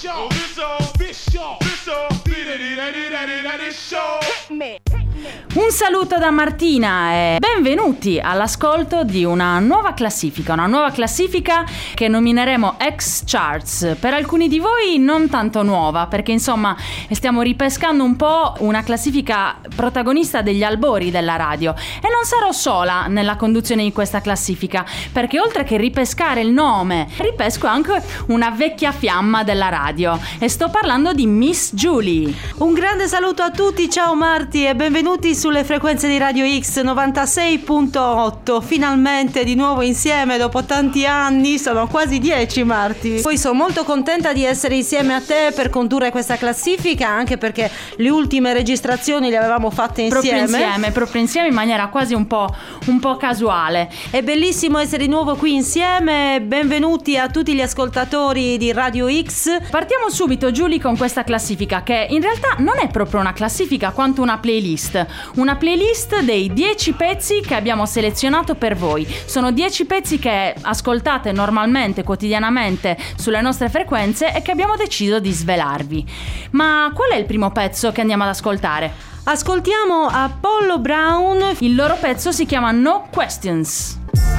Un saluto da Martina e benvenuti all'ascolto di una nuova classifica che nomineremo X Charts. Per alcuni di voi non tanto nuova, perché insomma stiamo ripescando un po' una classifica protagonista degli albori della radio, e non sarò sola nella conduzione di questa classifica, perché oltre che ripescare il nome, ripesco anche una vecchia fiamma della radio, e sto parlando di Miss Julie. Un grande saluto a tutti, ciao Marti e benvenuti sulle frequenze di Radio X 96.8. Finalmente di nuovo insieme dopo tanti anni, sono quasi 10 Marti. Poi sono molto contenta di essere insieme a te per condurre questa classifica, anche perché le ultime registrazioni le avevamo fatte insieme proprio insieme in maniera quasi un po' casuale. È bellissimo essere di nuovo qui insieme. Benvenuti a tutti gli ascoltatori di Radio X. Partiamo subito, Giulia, con questa classifica, che in realtà non è proprio una classifica quanto una playlist dei 10 pezzi che abbiamo selezionato per voi. Sono 10 pezzi che ascoltate normalmente, quotidianamente sulle nostre frequenze e che abbiamo deciso di svelarvi. Ma qual è il primo pezzo che andiamo ad ascoltare? Ascoltiamo Apollo Brown. Il loro pezzo si chiama No Questions.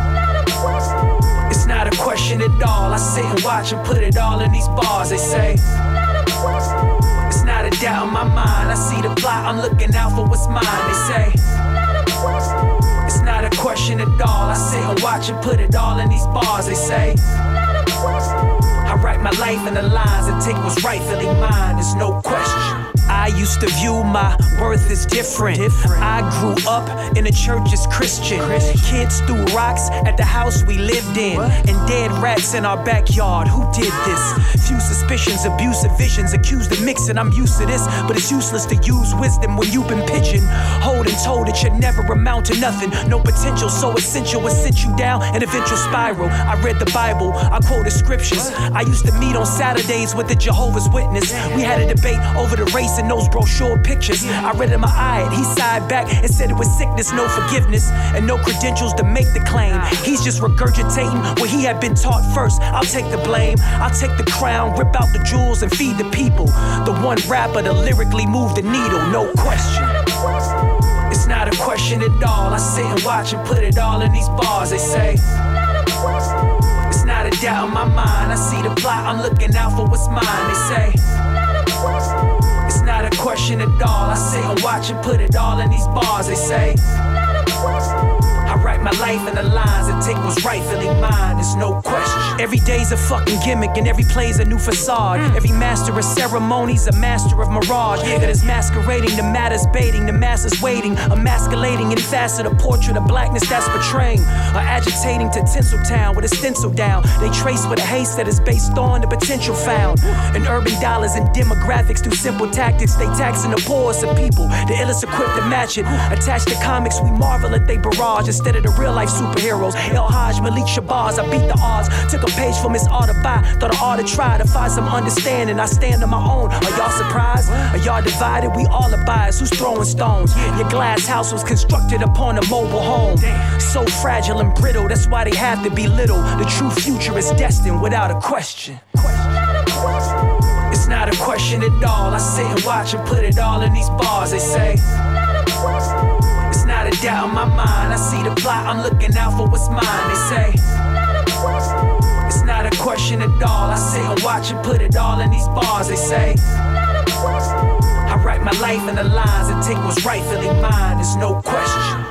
It's not a question at all. I sit and watch and put it all in these bars. They say it's not a doubt in my mind. I see the plot, I'm looking out for what's mine. They say it's not a question at all. I sit and watch and put it all in these bars. They say I write my life in the lines and take what's rightfully mine. There's no question. I used to view my worth as different. I grew up in a church as Christian. Kids threw rocks at the house we lived in, and dead rats in our backyard. Who did this? Few suspicions, abusive visions, accused of mixing. I'm used to this, but it's useless to use wisdom when you've been pigeonholed and told it should never amount to nothing. No potential so essential, it sent you down an eventual spiral. I read the Bible, I quoted scriptures. I used to meet on Saturdays with the Jehovah's Witness. We had a debate over the race in those brochure pictures. I read him my eye, he sighed back and said it was sickness, no forgiveness, and no credentials to make the claim. He's just regurgitating what he had been taught first. I'll take the blame, I'll take the crown, rip out the jewels and feed the people. The one rapper to lyrically move the needle, no question. It's not a question at all. I sit and watch and put it all in these bars. They say it's not a doubt in my mind. I see the plot, I'm looking out for what's mine. They say it's not a question at all. I sit and watch and put it all in these bars. They say I write my life in the lines and take what's rightfully mine. There's no question. Every day's a fucking gimmick and every play's a new facade. Every master of ceremonies, a master of mirage that is masquerading. The matter's baiting, the masses waiting, emasculating any facet of portrait of blackness that's portraying, or agitating to Tinseltown with a stencil down. They trace with a haste that is based on the potential found in urban dollars and demographics. Through simple tactics, they taxing the poorest of people, the illest equipped to match it. Attached to comics, we marvel at they barrage instead of the real life superheroes. El Hajj, Malik Shabazz, I beat the odds. Took a page from his art to buy, thought I ought to try to find some understanding. I stand on my own. Are y'all surprised? Are y'all divided? We all are biased. Who's throwing stones? Your glass house was constructed upon a mobile home. So fragile and brittle, that's why they have to be little. The true future is destined without a question. It's not a question at all. I sit and watch and put it all in these bars. They say it's not a doubt in my mind. I see the plot, I'm looking out for what's mine. They say it's not a question at all. I sit and watch and put it all in these bars. They say I write my life in the lines and take what's rightfully mine. There's no question.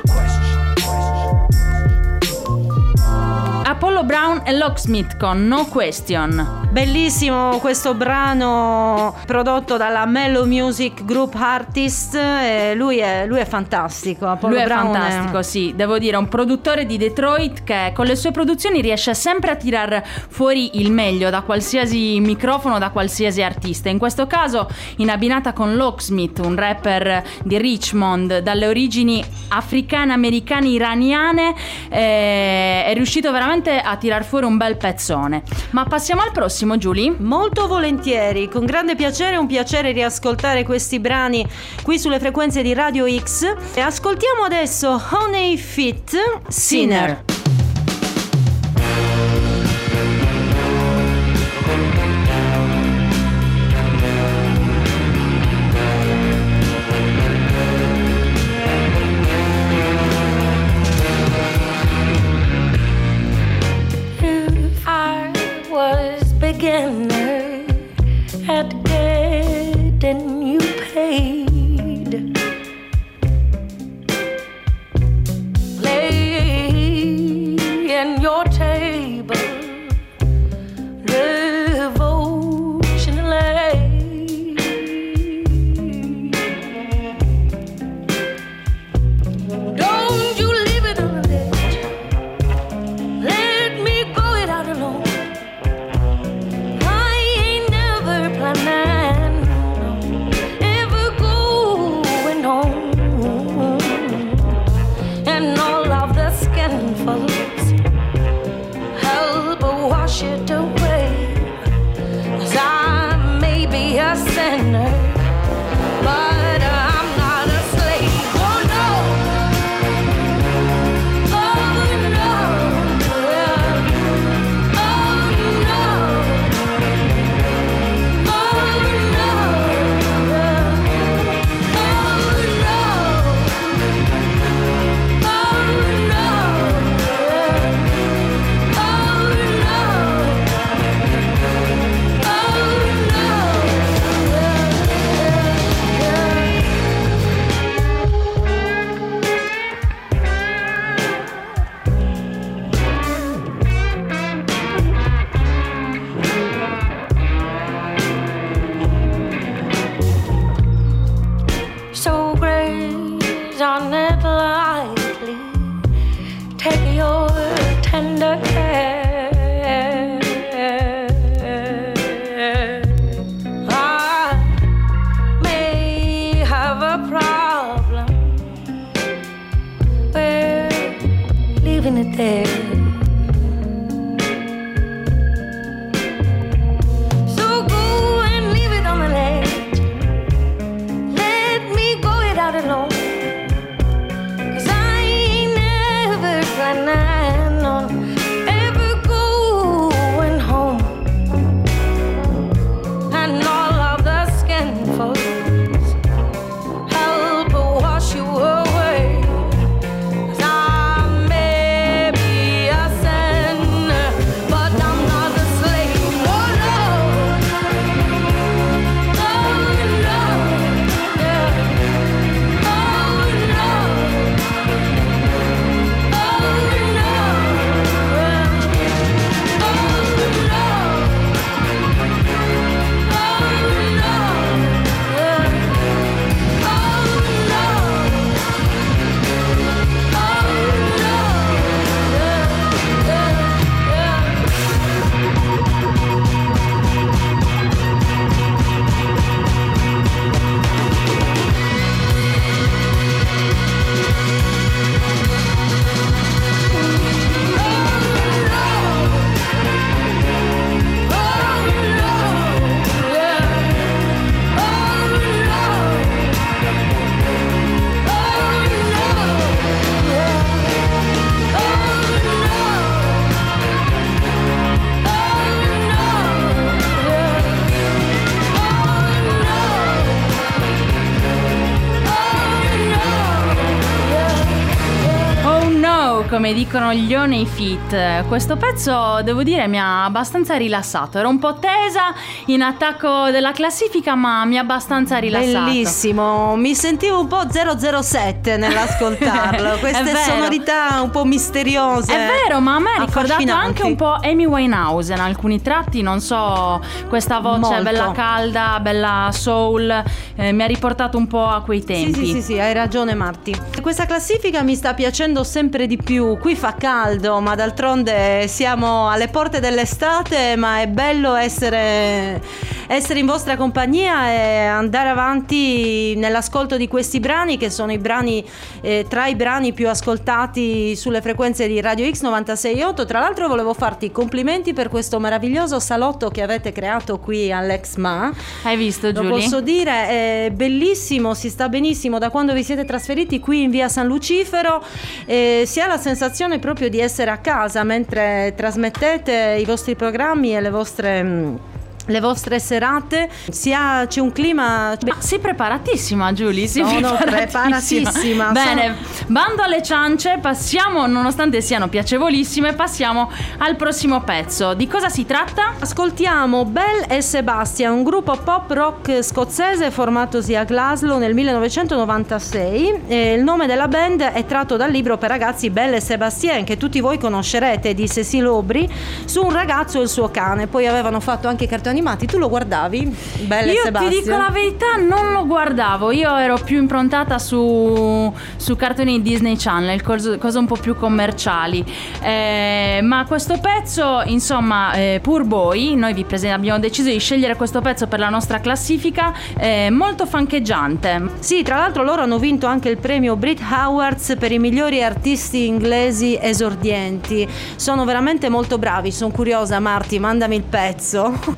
Apollo Brown e Locksmith con No Question. Bellissimo questo brano prodotto dalla Mellow Music Group Artist. Lui è fantastico. Apollo Lui Brown è fantastico, sì, devo dire, un produttore di Detroit che con le sue produzioni riesce sempre a tirar fuori il meglio da qualsiasi microfono, da qualsiasi artista. In questo caso, in abbinata con Locksmith, un rapper di Richmond dalle origini africane, americane, iraniane, è riuscito veramente a tirar fuori un bel pezzone. Ma passiamo al prossimo, Giulia? Molto volentieri, con grande piacere, un piacere riascoltare questi brani qui sulle frequenze di Radio X. E ascoltiamo adesso Honey Fit Sinner. sinner at getting you paid. Laying your table devotionally. Don't you leave it on the edge. Let me go it out alone. I ain't never planning ever going home. And all of the skin folks help wash it away. 'Cause I may be a sinner, but I'm not a slave. Oh no, oh no, oh no, oh no, so graze on it lightly. Take your tender care. I may have a problem with leaving it there. So go and leave it on the ledge. Let me go it out alone. 'Cause I ain't never planning on ever going home. And all of the skin folks help wash you away. 'Cause I may be a sinner, but I'm not a slave. Oh no, oh no, yeah. Oh no, oh no, come dicono gli Oney Fit. Questo pezzo, devo dire, mi ha abbastanza rilassato. Ero un po' tesa in attacco della classifica, ma mi ha abbastanza rilassato. Bellissimo, mi sentivo un po' 007 nell'ascoltarlo. Queste sonorità un po' misteriose. È vero, ma a me ha ricordato anche un po' Amy Winehouse in alcuni tratti, non so, questa voce molto bella calda, bella soul, mi ha riportato un po' a quei tempi. Sì, hai ragione Marti. Questa classifica mi sta piacendo sempre di più. Qui fa caldo, ma d'altronde siamo alle porte dell'estate, ma è bello essere in vostra compagnia e andare avanti nell'ascolto di questi brani, che sono i brani tra i brani più ascoltati sulle frequenze di Radio X 96.8. Tra l'altro volevo farti i complimenti per questo meraviglioso salotto che avete creato qui all'Exma. Hai visto, Giulia? Lo posso dire, è bellissimo, si sta benissimo da quando vi siete trasferiti qui in via San Lucifero. Si ha la sensazione proprio di essere a casa mentre trasmettete i vostri programmi e le vostre le vostre serate, c'è un clima. Ma sei preparatissima, Giulia? Sono preparatissima. Bene, bando alle ciance, passiamo, nonostante siano piacevolissime, passiamo al prossimo pezzo. Di cosa si tratta? Ascoltiamo Belle e Sebastian, un gruppo pop rock scozzese formatosi a Glasgow nel 1996. Il nome della band è tratto dal libro per ragazzi Belle e Sebastian, che tutti voi conoscerete, di Cécile Aubry, su un ragazzo e il suo cane. Poi avevano fatto anche cartoni animati. Tu lo guardavi? Belle e Sebastian? Io ti dico la verità, non lo guardavo. Io ero più improntata su cartoni Disney Channel, cose un po' più commerciali. Ma questo pezzo, insomma, Poor Boy, noi abbiamo deciso di scegliere questo pezzo per la nostra classifica, molto fancheggiante. Sì, tra l'altro loro hanno vinto anche il premio Brit Awards per i migliori artisti inglesi esordienti. Sono veramente molto bravi. Sono curiosa, Marti, mandami il pezzo.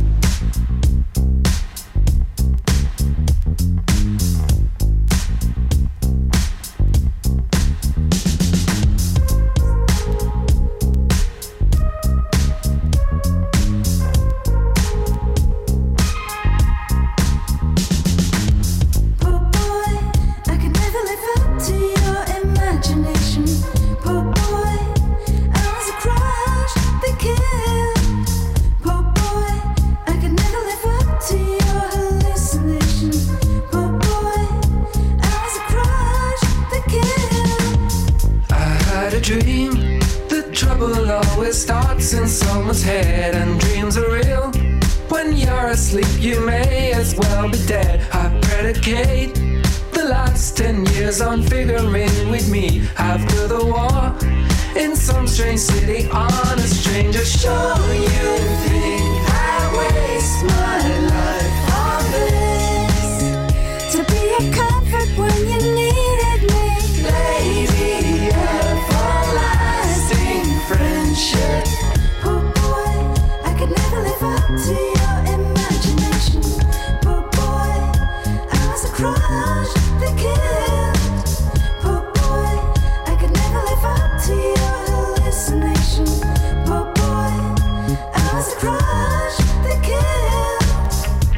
Starts in someone's head and dreams are real. When you're asleep you may as well be dead. I predicate the last 10 years on figuring with me after the war in some strange city on a stranger shore. You think I waste my life on this to be a comfort when you needed me, lady of everlasting friendship. Poor boy, I could never live up to your imagination. Poor boy, I was a crush that killed. Poor boy, I could never live up to your hallucination. Poor boy, I was a crush that killed.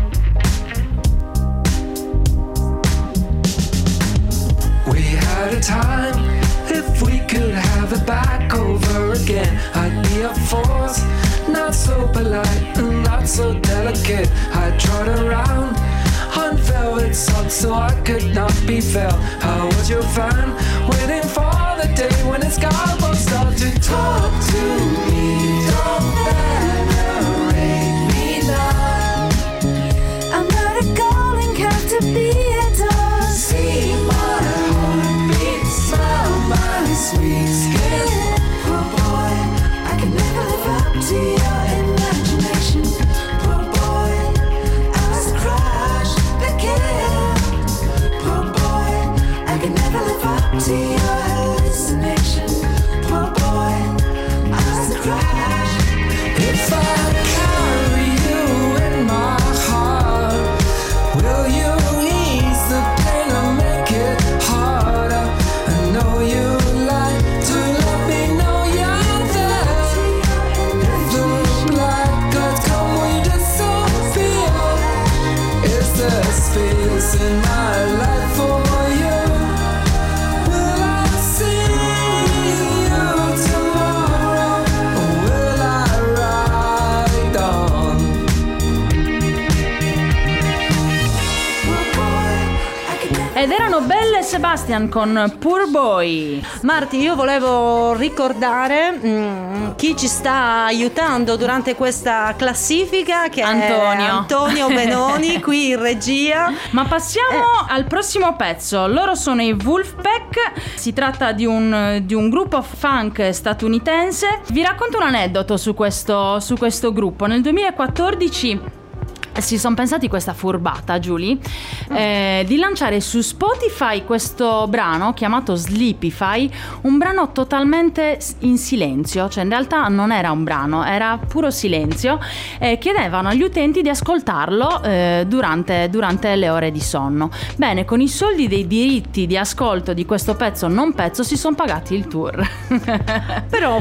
We had a time, if we could have it back over again, I'd be a force, not so polite and not so delicate. I'd trot around on velvet socks so I could not be felt. I was your fan, waiting for the day when it's God will start to talk to me. Don't venerate me now. I'm not a golden calf to be adored. See my heartbeat, smell my sweet skin. Poor boy, I can never live up to your imagination. Poor boy, I was a crush that killed. Poor boy, I can never live up to your hallucination. Poor boy, I was a crush. If I carry you in my heart, will you ease the pain or make it harder? I know you like to let me know you're there. If the black clouds come, will you disappear? Is there space in my life for you? Will I see you tomorrow, or will I ride on? Poor boy, I can never. Ed erano Belle e Sebastian con Poor Boy. Marti, io volevo ricordare chi ci sta aiutando durante questa classifica, che Antonio. è Antonio Benoni qui in regia. Ma passiamo al prossimo pezzo. Loro sono i Wolfpack. Si tratta di un gruppo funk statunitense. Vi racconto un aneddoto su questo gruppo. Nel 2014 si sono pensati questa furbata, Giulia, di lanciare su Spotify questo brano chiamato Sleepify, un brano totalmente in silenzio, cioè in realtà non era un brano, era puro silenzio. Chiedevano agli utenti di ascoltarlo durante le ore di sonno. Bene, con i soldi dei diritti di ascolto di questo pezzo non pezzo si sono pagati il tour. Però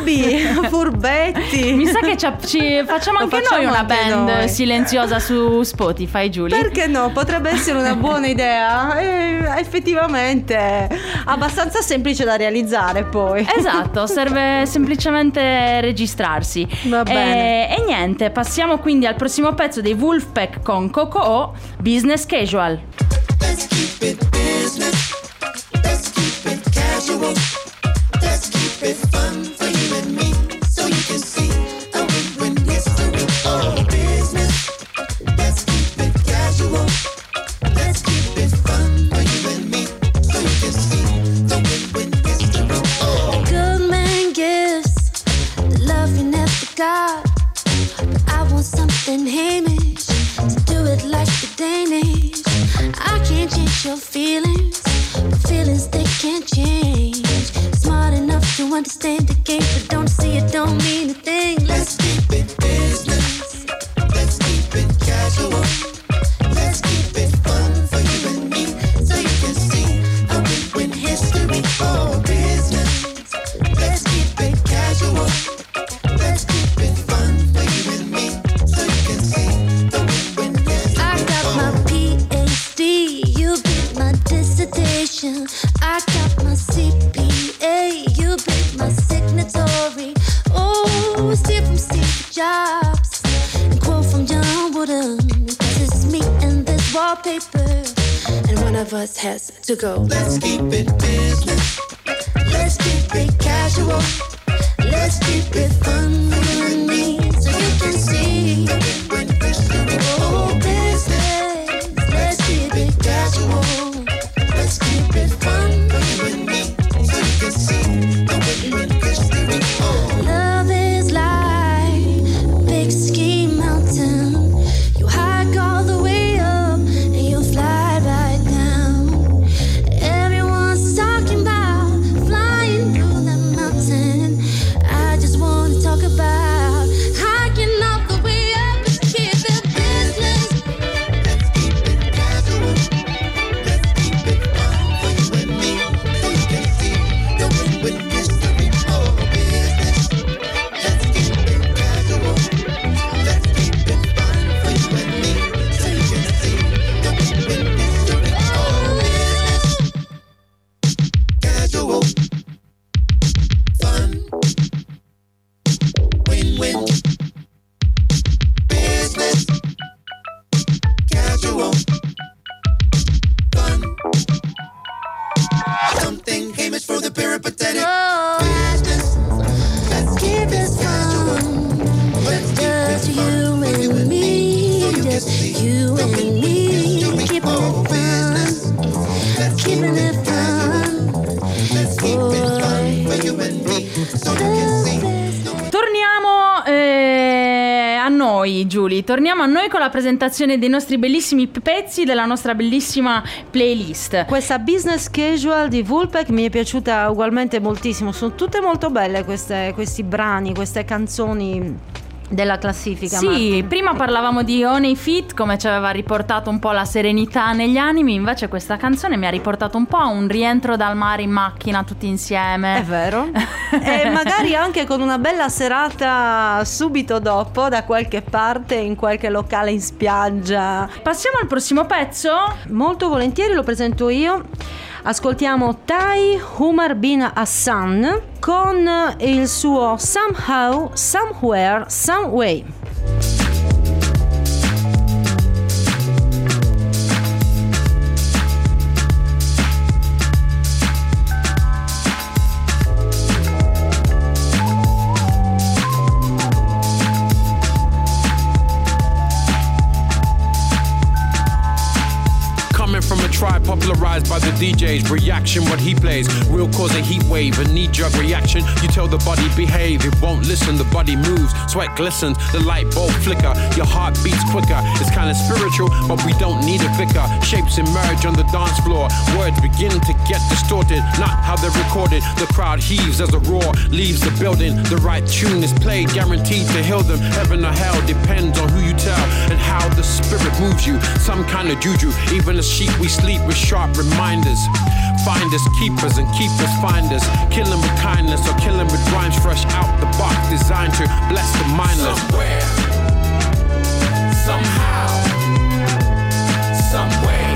furbetti. Mi sa che ci facciamo anche noi una band silenziosa su Spotify, Giulia. Perché no? Potrebbe essere una buona idea. Effettivamente abbastanza semplice da realizzare poi. Esatto, serve semplicemente registrarsi. Va bene. E niente, passiamo quindi al prossimo pezzo dei Wolfpack con Coco, Business Casual. Let's keep it business. Let's keep it casual. Let's keep it fun for you and me, so you can see a win-win history. Oh, business. Let's keep it casual. Let's keep it fun for you and me, so you can see the win-win history. Oh, Good man gives the love you never got. But I want something Hamish to do it like the Danish. I can't change your feelings, but feelings they can't change. Smart enough to understand the game, but don't see it don't mean a thing. let's keep it business. Let's keep it casual. Let's keep it fun for you and me, so you can see a win-win history. Oh, business. Let's keep it casual. Let's keep it fun for you and me, so you can see the win-win history. I got my PhD, you beat my dissertation. I got my CPA, you beat my signatory. Oh, steal from Steve Jobs and quote from John Wooden. Cause it's me and this wallpaper, and one of us has to go. Let's keep it business. Let's keep it casual. Let's keep it fun for you and me, so you can see. Win-win history. Oh, business. Let's keep it casual. Let's keep it fun for you and me, so you can see the win-win history. Oh, Love is like a big ski mountain. You hike all the way up and you fly right down. Everyone's talking about flying through the mountain. I just want to talk about hiking all the way up and keep it business. let's keep it casual. Let's keep it fun for you and me, so you can see the win-win history. Oh, business. Let's keep it casual. Let's keep it fun for you and me, so you can see the win-win history. Oh, business. Casual. Fun. Win-win. Business. Casual. Fun. Something Hamish for the peripatetic. Oh, Business. Let's keep it fun. Let's keep it Just fun you for you and and me, me, so you can just see you the and win-win me, history. keeping Oh, it fun, business. Let's keep keeping it it casual. fun. Let's keep it fun for you and me, so you can see. Torniamo a noi, Giulia. Torniamo a noi con la presentazione dei nostri bellissimi pezzi della nostra bellissima playlist. Questa Business Casual di Wolfpack mi è piaciuta ugualmente moltissimo. Sono tutte molto belle questi brani, queste canzoni della classifica. Sì, Marti. prima parlavamo di Honey Fit, come ci aveva riportato un po' la serenità negli animi, invece questa canzone mi ha riportato un po' a un rientro dal mare in macchina tutti insieme. È vero. E magari anche con una bella serata subito dopo da qualche parte, in qualche locale in spiaggia. Passiamo al prossimo pezzo. Molto volentieri lo presento io. Ascoltiamo Tai Umar bin Hassan con il suo Somehow, Somewhere, Someway. Coming from a tribe popularized by the DJs. Reaction, what he plays, will cause a heat wave, a knee-jerk reaction. You tell the body behave, it won't listen. The body moves, sweat glistens, the light bulb flicker. Your heart beats quicker. It's kind of spiritual, but we don't need a vicar. Shapes emerge on the dance floor. Words begin to get distorted, not how they're recorded. The crowd heaves as a roar leaves the building. The right tune is played, guaranteed to heal them. Heaven or hell depends on who you tell and how the spirit moves you. Some kind of juju, even as sheep we sleep with sharp reminders. Find us keepers and keepers find us. Kill them with kindness or kill them with rhymes fresh out the box, designed to bless the mindless. Somewhere, somehow, some way,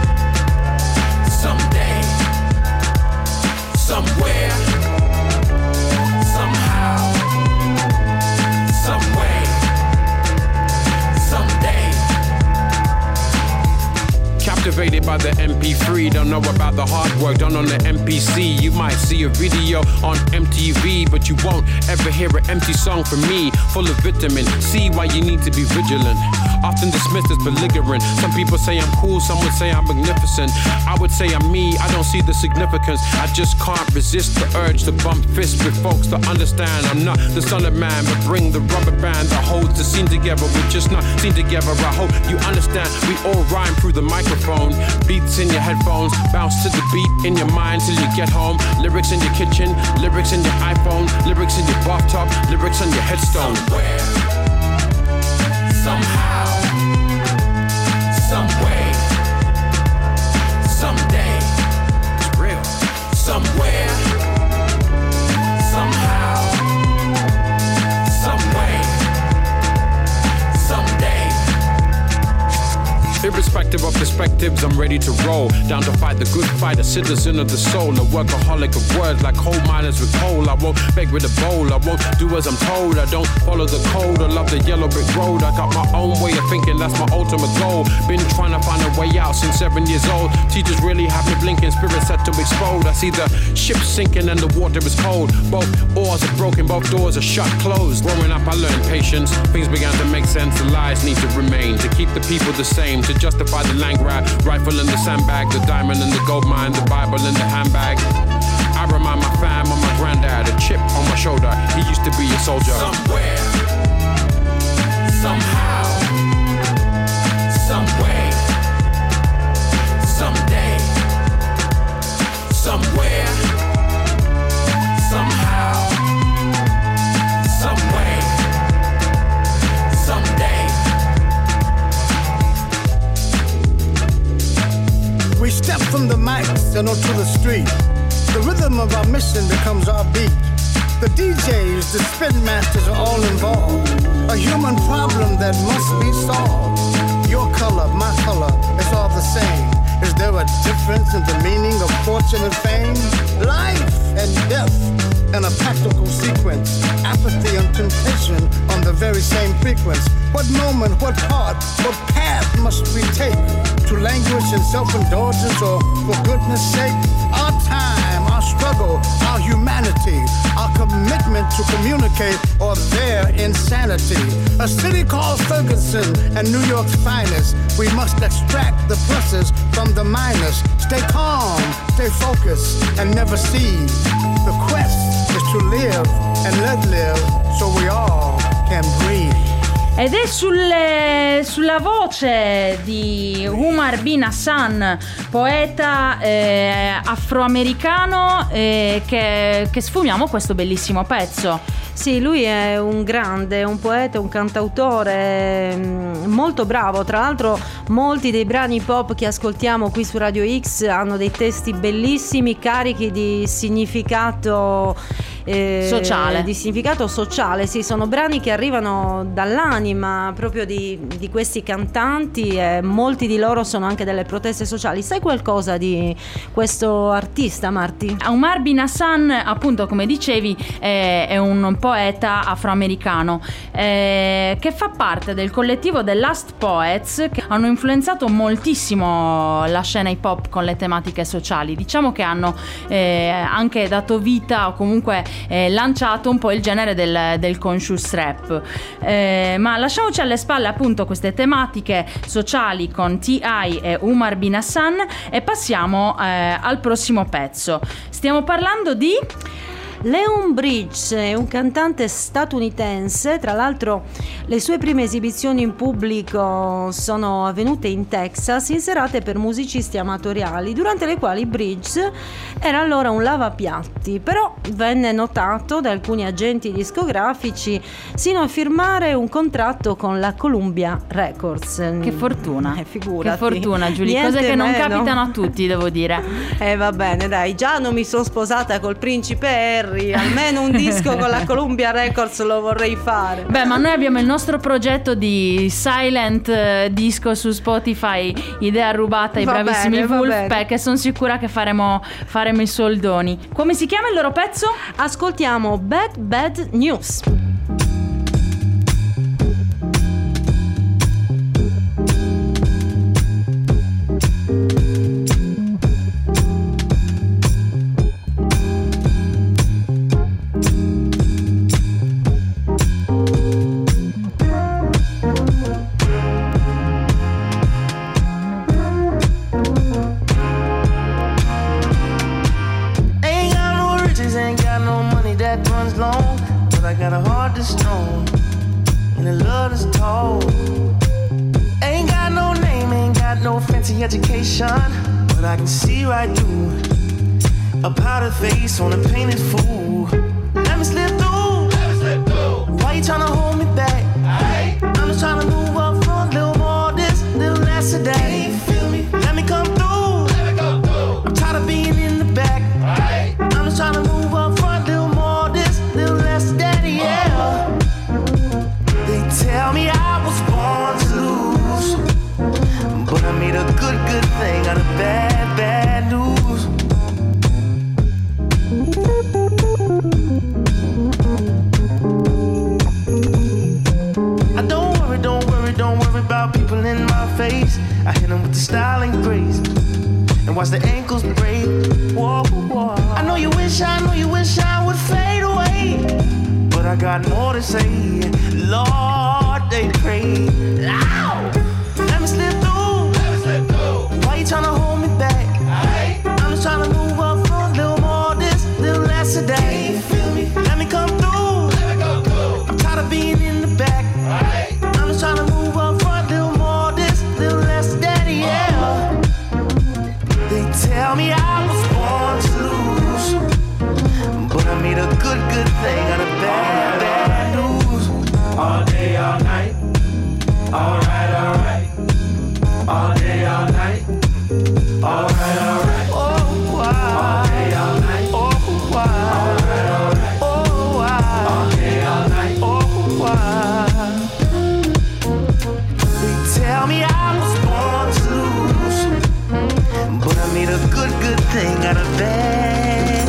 someday, somewhere, somehow, some way, someday. Captivated by the MP3, don't know about the hard work done on the MPC. You might see a video on MTV, but you won't ever hear an empty song from me, full of vitamin C. Why you need to be vigilant. Often dismissed as belligerent. Some people say I'm cool, some would say I'm magnificent. I would say I'm me, I don't see the significance. I just can't resist the urge to bump fists with folks to understand I'm not the son of man, but bring the rubber band that holds the scene together. We're just not seen together. I hope you understand. We all rhyme through the microphone. Beats in your headphones, bounce to the beat in your mind till you get home. Lyrics in your kitchen, lyrics in your iPhone, lyrics in your bathtub, lyrics on your headstone. Somewhere, somehow, some way, someday. It's real. Somewhere, somehow, some way, someday. Irrespective of perspectives, I'm ready to roll. Down to fight the good fight, a citizen of the soul. A workaholic of words like coal miners with coal. I won't beg with a bowl, I won't do as I'm told. I don't follow the code, I love the yellow brick road. I got my own way of thinking, that's my ultimate goal. Been trying to find a way out since 7 years old. Teachers really have me blinking, spirit set to explode. I see the ship sinking and the water is cold. Both oars are broken, both doors are shut, closed. Growing up I learned patience, things began to make sense. The lies need to remain, to keep the people the same, to justify the land grab, rifle in the sandbag, the diamond in the gold mine, the Bible in the handbag. I remind my fam of my granddad, a chip on my shoulder, he used to be a soldier. Somewhere, somehow, some way, someday, somewhere, somehow, some way, someday. We step from the mics and onto the street. The rhythm of our mission becomes our beat. The DJs, the spin masters are all involved. A human problem that must be solved. Your color, my color, it's all the same. Is there a difference in the meaning of fortune and fame? Life and death in a practical sequence. Apathy and temptation on the very same frequency. What moment, what part, what path must we take? To languish in self-indulgence or for goodness sake? Our time, our struggle, our humanity, our commitment to communicate or their insanity. A city called Ferguson and New York's finest. We must extract the pluses from the minus. Stay calm, stay focused, and never cease. The quest is to live and let live so we all can breathe. Ed è sulla voce di Umar bin Hassan, poeta afroamericano, che sfumiamo questo bellissimo pezzo. Sì, lui è un grande, un poeta, un cantautore molto bravo. Tra l'altro molti dei brani pop che ascoltiamo qui su Radio X hanno dei testi bellissimi, carichi di significato sociale. Di significato sociale, sì, sono brani che arrivano dall'anima proprio di questi cantanti, e molti di loro sono anche delle proteste sociali. Sai qualcosa di questo artista, Marti? Umar bin Hassan, appunto, come dicevi, è un poeta afroamericano che fa parte del collettivo The Last Poets, che hanno influenzato moltissimo la scena hip hop con le tematiche sociali. Diciamo che hanno anche dato vita, o comunque lanciato un po' il genere del conscious rap. Ma lasciamoci alle spalle appunto queste tematiche sociali con T.I. e Umar Bin Hassan e passiamo al prossimo pezzo. Stiamo parlando di Leon Bridges è un cantante statunitense, tra l'altro le sue prime esibizioni in pubblico sono avvenute in Texas in serate per musicisti amatoriali, durante le quali Bridges era allora un lavapiatti, però venne notato da alcuni agenti discografici sino a firmare un contratto con la Columbia Records. Che fortuna, figurati. Che fortuna, Giulia, Niente cose che non meno. capitano a tutti, devo dire. Va bene, dai, già non mi sono sposata col principe Harry, almeno un disco con la Columbia Records lo vorrei fare. Beh, ma noi abbiamo il nostro progetto di silent disco su Spotify, idea rubata ai Va bravissimi bene, va Wolfpack, bene. e sono sicura che faremo i soldoni. Come si chiama il loro pezzo? Ascoltiamo Bad News. Ain't got no riches, ain't got no money that runs long, but I got a heart that's strong and a love that's tall. Ain't got no name, ain't got no fancy education, but I can see right through a powdered face on a painted fool. Let me slip through. Why you tryna hold me back? I'm just tryna move up front, little more this, little less of that. Let me come through. I'm tired of being in the back. I'm just tryna move up front, little more this, little less of that, yeah. They tell me I was born to lose, but I made a good thing out of bad news. I don't worry about people in my face. I hit them with the style and grace, and watch the ankles break. Whoa, whoa. I know you wish I would fade away, but I got more to say. Lord, they pray. Ow! Let me slip through. Why you tryna hold me back? I'm just tryna move up front, little more this, little less of that. Let me come through. I'm tired of being in the back. I'm just tryna move up front, little more this, little less of that, yeah. They tell me I was born to lose, but I made a good thing out of bad news. All day, all night. Alright. All day, all night. Alright. Oh, wow. All day, all night. Oh, wow. Alright. Oh, wow. All day, all night. Oh, wow. They tell me I was born to lose, but I made a good thing out of bad news.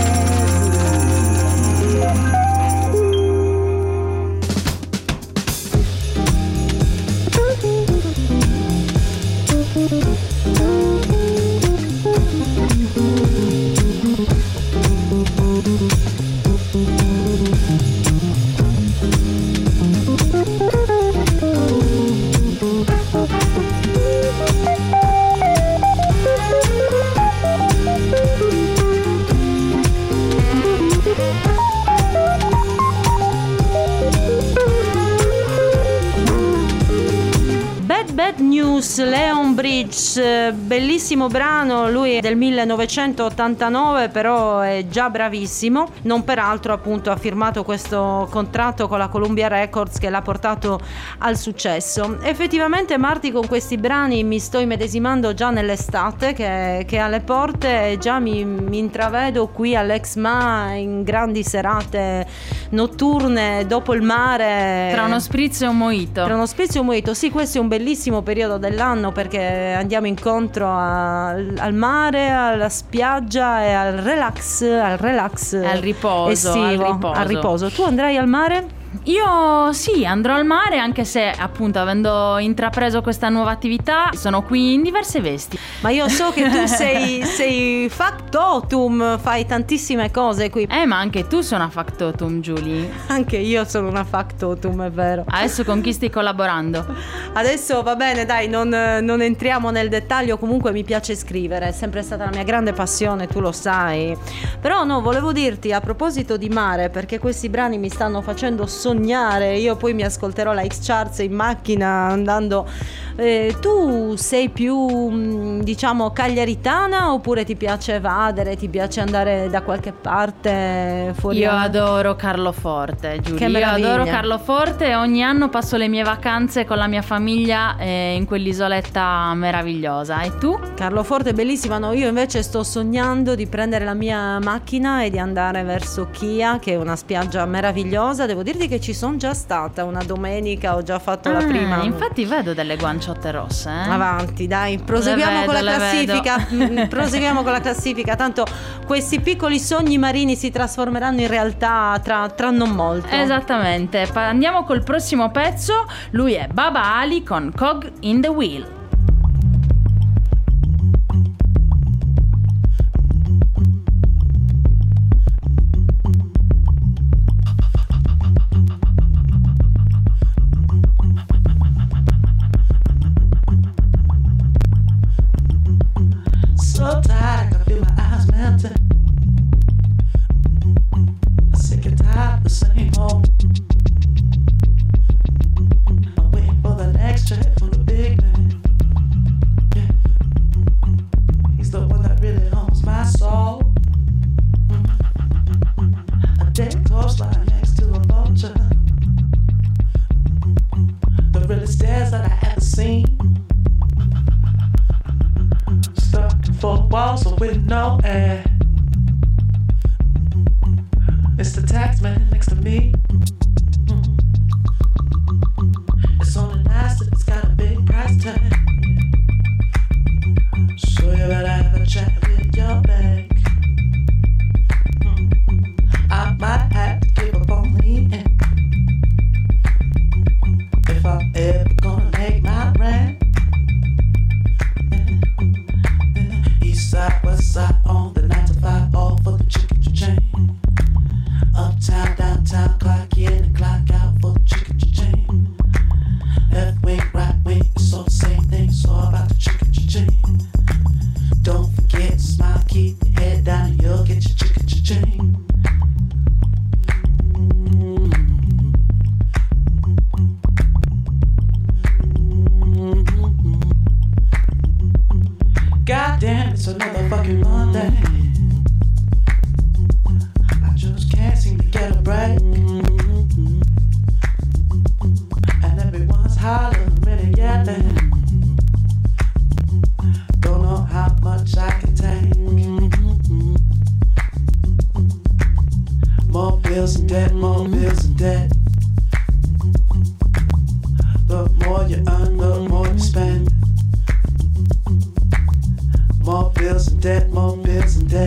Bad News, Leon Bridges, bellissimo brano, lui è del 1989, però è già bravissimo, non peraltro appunto ha firmato questo contratto con la Columbia Records che l'ha portato al successo. Effettivamente Marti, con questi brani mi sto immedesimando già nell'estate che è alle porte, e già mi intravedo qui all'Exma in grandi serate notturne dopo il mare, Tra uno spritz e un mojito. tra uno spezio e un mojito. Sì, questo è un bellissimo periodo dell'anno perché andiamo incontro al mare, alla spiaggia e al relax Al riposo, estivo, al riposo. al riposo. Tu andrai al mare? Io sì, andrò al mare, anche se appunto avendo intrapreso questa nuova attività sono qui in diverse vesti. Ma io so che tu sei factotum, fai tantissime cose qui. Ma anche tu sei una factotum, Giulia. Anche io sono una factotum, è vero. Adesso con chi stai collaborando? Adesso va bene, dai, non entriamo nel dettaglio. Comunque mi piace scrivere, è sempre stata la mia grande passione, tu lo sai. Però no, volevo dirti a proposito di mare, perché questi brani mi stanno facendo sognare. Io poi mi ascolterò la X-Charts in macchina andando. Tu sei più diciamo cagliaritana oppure ti piace evadere, ti piace andare da qualche parte fuori? Io adoro Carloforte, Giulia. Che meraviglia. Io adoro Carloforte e ogni anno passo le mie vacanze con la mia famiglia in quell'isoletta meravigliosa. E tu? Carloforte è bellissima. No, io invece sto sognando di prendere la mia macchina e di andare verso Chia, che è una spiaggia meravigliosa. Devo dirti che ci sono già stata una domenica, ho già fatto la prima. Infatti vedo delle guanciotte rosse. Avanti, dai, proseguiamo con la classifica. Proseguiamo con la classifica. Tanto questi piccoli sogni marini si trasformeranno in realtà tra non molto. Esattamente. Andiamo col prossimo pezzo. Lui è Baba Ali con Cog in the Wheel. So tired, I can feel my eyes melting. I'm sick and tired of the same old. I'm waiting for the next check from the big man. Yeah. He's the one that really owns my soul. A dead corpse lying next to a vulture. The realest stairs that I ever seen. Stuck in four walls with no air. It's the taxman next to me. It's only nice that it's got a big price tag. So you better have a chat with your bank. I might have to give up on leaving if I'm ever gonna make my rent. East side, west side, on the 9 to 5, all for the chicken chain. Uptown, downtown, clock in and clock out for the chicken chain. Left wing, right wing, it's all the same thing, it's all about the chicken chain. Don't forget to smile, keep your head down and you'll get your chicken chain. Goddamn, it's another fucking Monday. I just can't seem to get a break. And everyone's hollering, really yelling. Don't know how much I can take. More bills and debt, more bills and debt. The more you earn, the more you spend. More bills and debt, more bills and debt.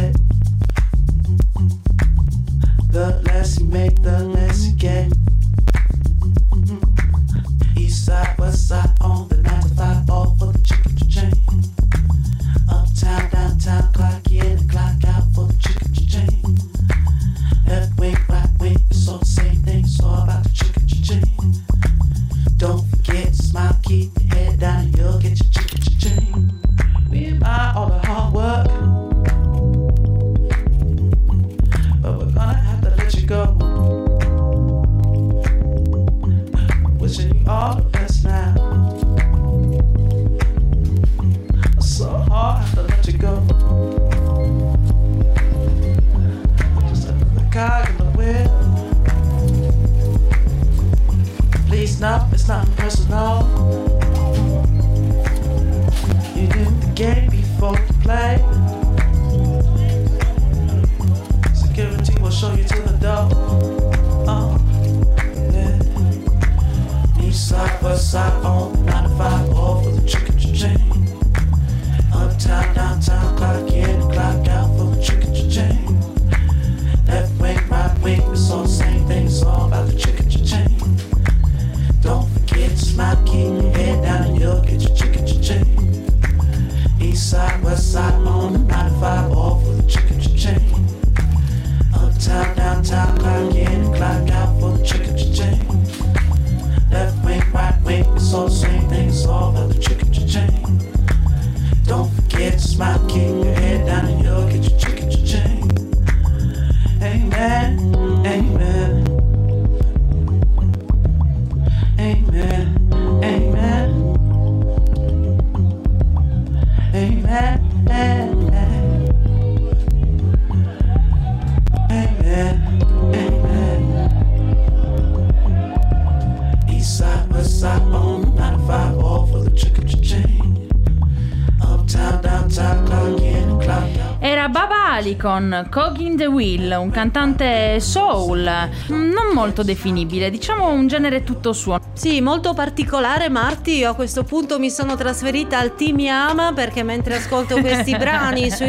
East side, west side, on 95, all for the trick of your chain. Uptown, downtown, clock in, clock out. Era Baba Ali con Cog in the Wheel, un cantante soul, non molto definibile, diciamo un genere tutto suo. Sì, molto particolare, Marti. Io a questo punto mi sono trasferita al Team Yama, perché mentre ascolto questi brani sui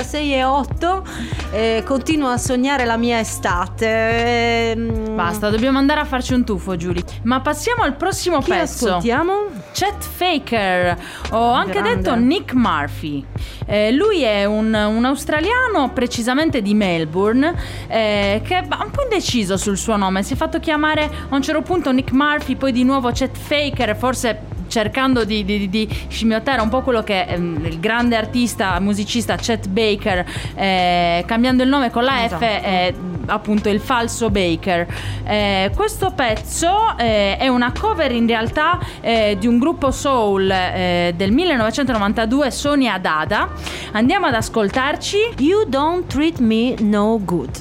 96,8 continuo a sognare la mia estate. Basta, dobbiamo andare a farci un tuffo, Giulia. Ma passiamo al prossimo Chi pezzo. ascoltiamo? Chet Faker, o anche Grande. detto Nick Murphy. Lui è un australiano, precisamente di Melbourne, che è un po' indeciso sul suo nome. Si è fatto chiamare a un certo punto Nick Murphy, poi di nuovo Chet Faker, forse cercando di scimmiottare un po' quello che è il grande artista, musicista Chet Baker, cambiando il nome con la Esatto. F, appunto il falso Baker. Questo pezzo è una cover in realtà di un gruppo soul del 1992, Sonia Dada. Andiamo ad ascoltarci You Don't Treat Me No Good.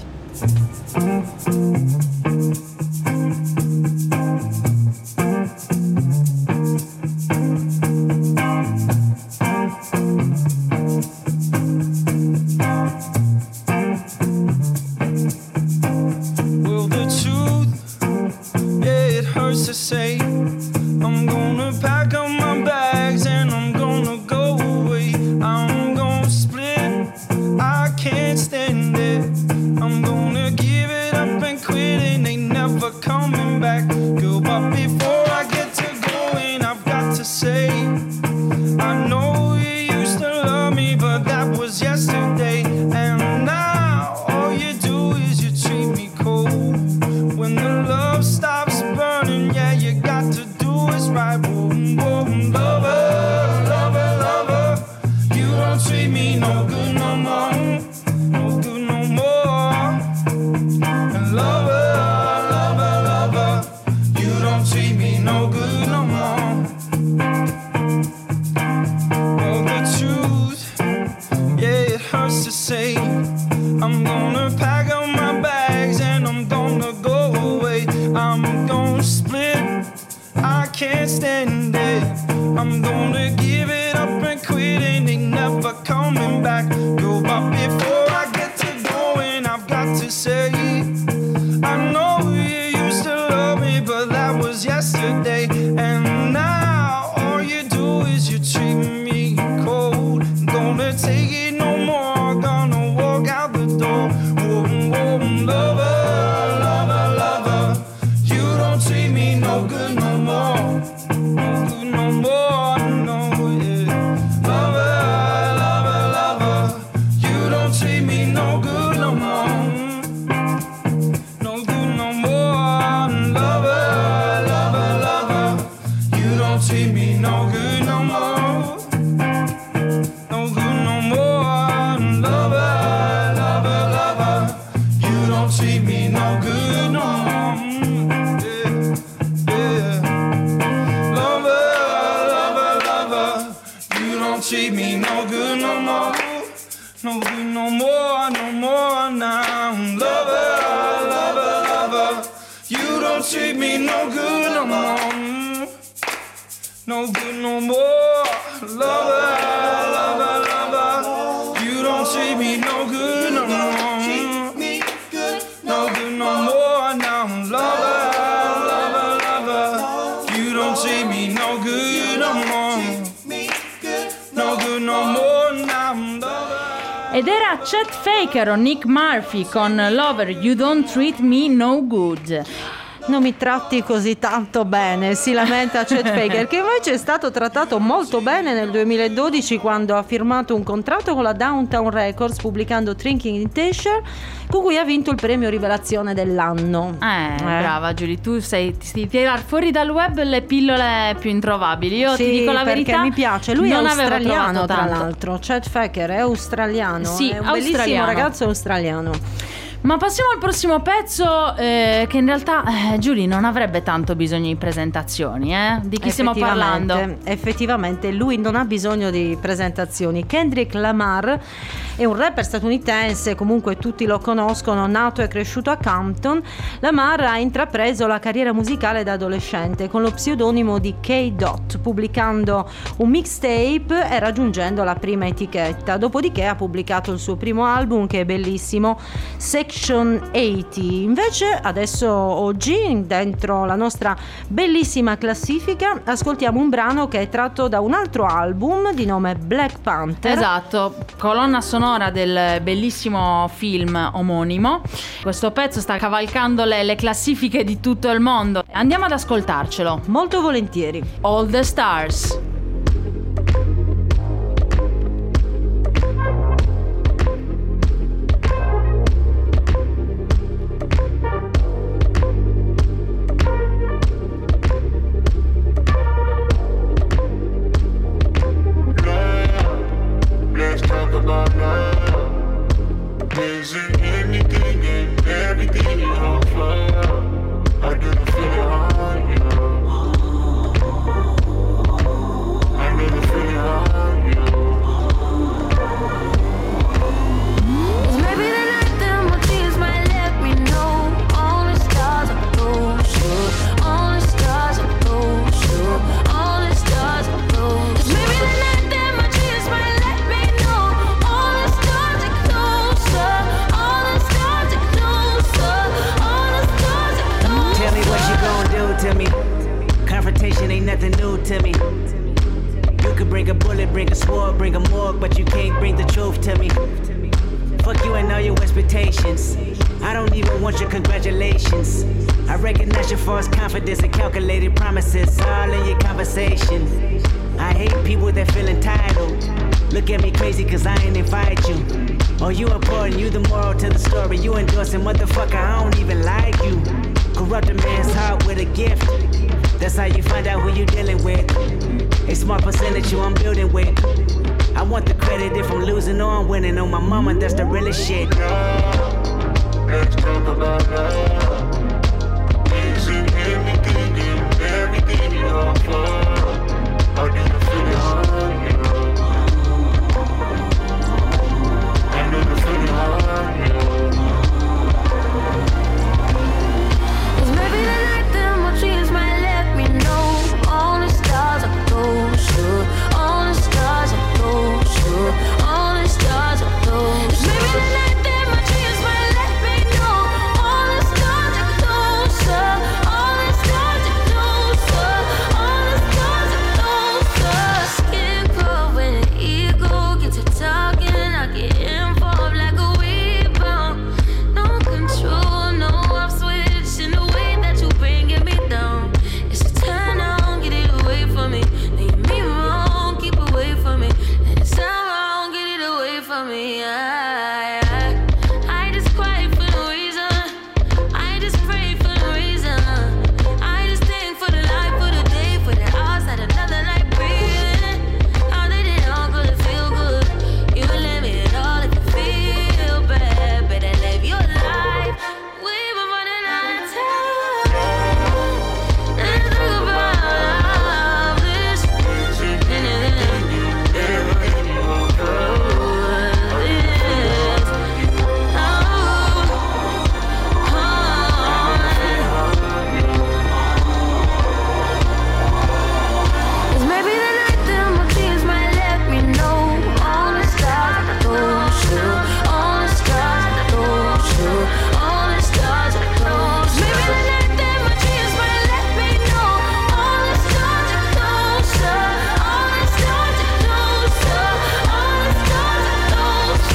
Well, the truth, yeah, it hurts to say. I'm gonna pack up my bags and I'm gonna go away. I'm gonna split, I can't stand it. I'm gonna give it up and quit and ain't never coming back. Girl, but before I get to going, I've got to say, I know you used to love me, but that was yesterday. And now all you do is you treat me cold. When the love stops burning, yeah, you got to do is right. Boom, boom, lover, lover, lover. You don't treat me no good no more. No good no more. And lover, lover, lover. You don't treat me no good no more. Well, the truth, yeah, it hurts to say. I'm gonna pack up my bags and I'm gonna go away. I'm gonna split, I can't stand it. I'm gonna give it up and quit and ain't never coming back. Go, but before I get to going, I've got to say, I know you used to love me, but that was yesterday. And now all you do is you treat me cold. Gonna take it no more, gonna walk out the door. Whoa, whoa, lover, lover, lover. You don't treat me no good no more. No good no more, no, yeah. Lover, lover, lover. You don't treat me no good no more. No good no more, lover, lover, lover. You don't treat me no good no more. No good no more, lover, lover, lover. You don't treat me no good no more. Yeah, yeah. Lover, lover, lover. You don't treat me no good no more. No good no more, no more now. Lover, lover, lover. You don't treat me no good no more. No good no more. Lover, lover, lover. You don't treat me no good no more. No good no more now. Lover, lover, lover. You don't treat me no good no more. No good no more now. Lover. ed era Chet Faker o Nick Murphy con Lover, You Don't Treat Me No Good. Non mi tratti così tanto bene, si lamenta Chet Faker, che invece è stato trattato molto bene nel 2012 quando ha firmato un contratto con la Downtown Records pubblicando Drinking in T-shirt, con cui ha vinto il premio Rivelazione dell'anno. Brava Giulia, tu ti tirar fuori dal web le pillole più introvabili. Io sì, ti dico la verità, perché mi piace. Lui non è avevo australiano, trovato tra tanto. l'altro. Chet Faker è australiano, Sì, è un australiano. bellissimo ragazzo australiano. Ma passiamo al prossimo pezzo, che in realtà Giulia non avrebbe tanto bisogno di presentazioni, Di chi stiamo parlando? Effettivamente lui non ha bisogno di presentazioni. Kendrick Lamar è un rapper statunitense, comunque tutti lo conoscono, nato e cresciuto a Compton. Lamar ha intrapreso la carriera musicale da adolescente con lo pseudonimo di K-Dot, pubblicando un mixtape e raggiungendo la prima etichetta. Dopodiché ha pubblicato il suo primo album, che è bellissimo, Section 80. Invece adesso, oggi, dentro la nostra bellissima classifica, ascoltiamo un brano che è tratto da un altro album di nome Black Panther. Esatto, colonna sonora del bellissimo film omonimo. Questo pezzo sta cavalcando le classifiche di tutto il mondo. Andiamo ad ascoltarcelo. Molto volentieri. All the Stars.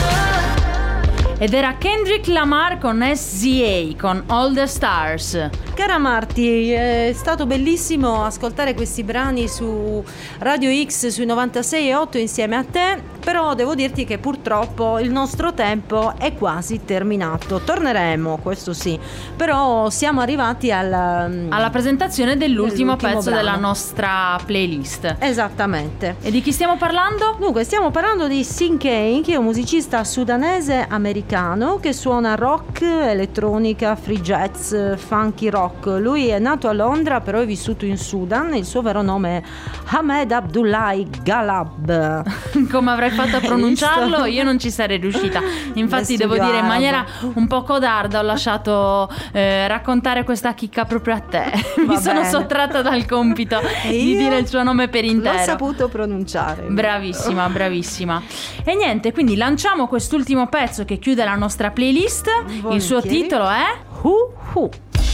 Ed era Kendrick Lamar con SZA con All the Stars. Cara Marti, è stato bellissimo ascoltare questi brani su Radio X sui 96.8 insieme a te, però devo dirti che purtroppo il nostro tempo è quasi terminato. Torneremo, questo sì, però siamo arrivati alla presentazione dell'ultimo pezzo brano della nostra playlist. Esattamente. E di chi stiamo parlando? Dunque, stiamo parlando di Sin Kane, che è un musicista sudanese americano che suona rock, elettronica, free jazz, funky rock. Lui è nato a Londra, però è vissuto in Sudan. Il suo vero nome è Ahmed Abdullahi Galab. Come avrei fatto a pronunciarlo? Io non ci sarei riuscita. Infatti devo dire in maniera un po' codarda ho lasciato raccontare questa chicca proprio a te. Mi sono sottratta dal compito di dire il suo nome per intero. L'ho saputo pronunciare. Bravissima, bravissima. E niente, quindi lanciamo quest'ultimo pezzo che chiude la nostra playlist. Volentieri. Il suo titolo è Who Who.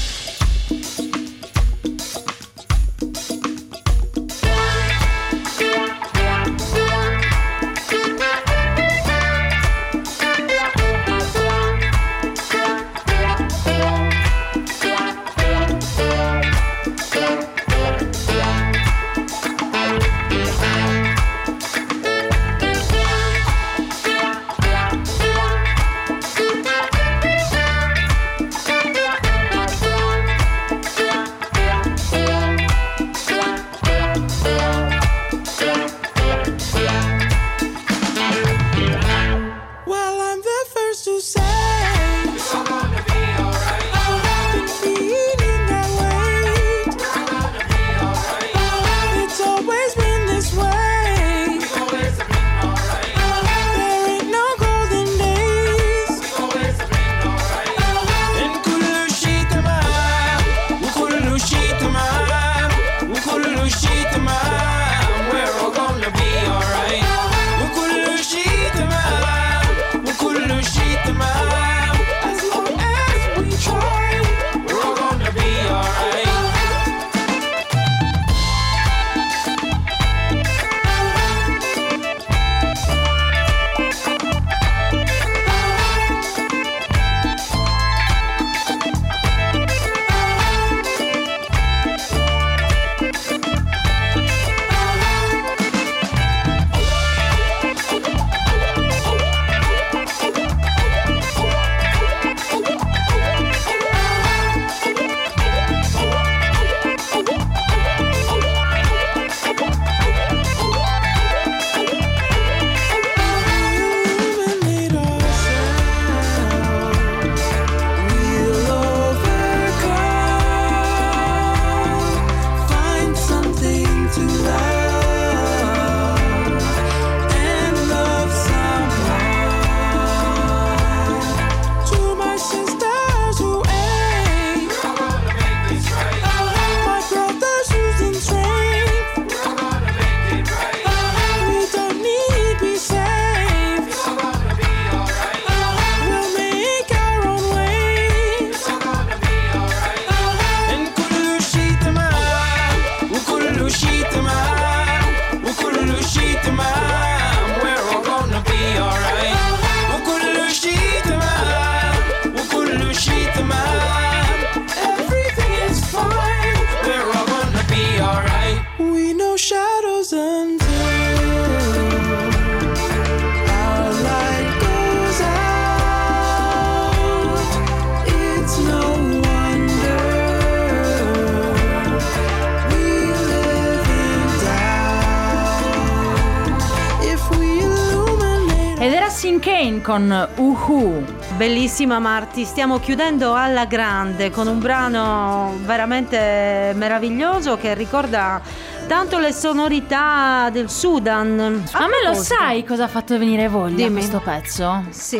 Sin Kane con Uhu. Bellissima Marti, stiamo chiudendo alla grande con un brano veramente meraviglioso che ricorda tanto le sonorità del Sudan. A me lo sai cosa ha fatto venire voglia questo pezzo? Sì.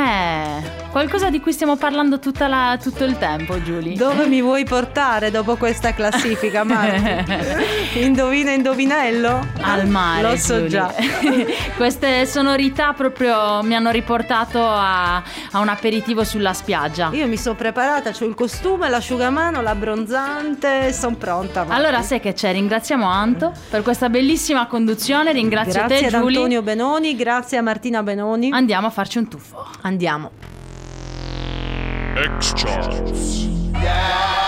Qualcosa di cui stiamo parlando tutto il tempo, Giulia. Dove mi vuoi portare dopo questa classifica, Marti? Indovina indovinello? Al mare, lo so già. Queste sonorità proprio mi hanno riportato a un aperitivo sulla spiaggia. Io mi sono preparata, c'ho il costume, l'asciugamano, l'abbronzante, sono pronta, Marti. Allora sai che c'è, ringraziamo Anto per questa bellissima conduzione, ringrazio grazie te ad Giulia. Antonio Benoni, grazie a Martina Benoni. Andiamo a farci un tuffo. Andiamo. X-Charts.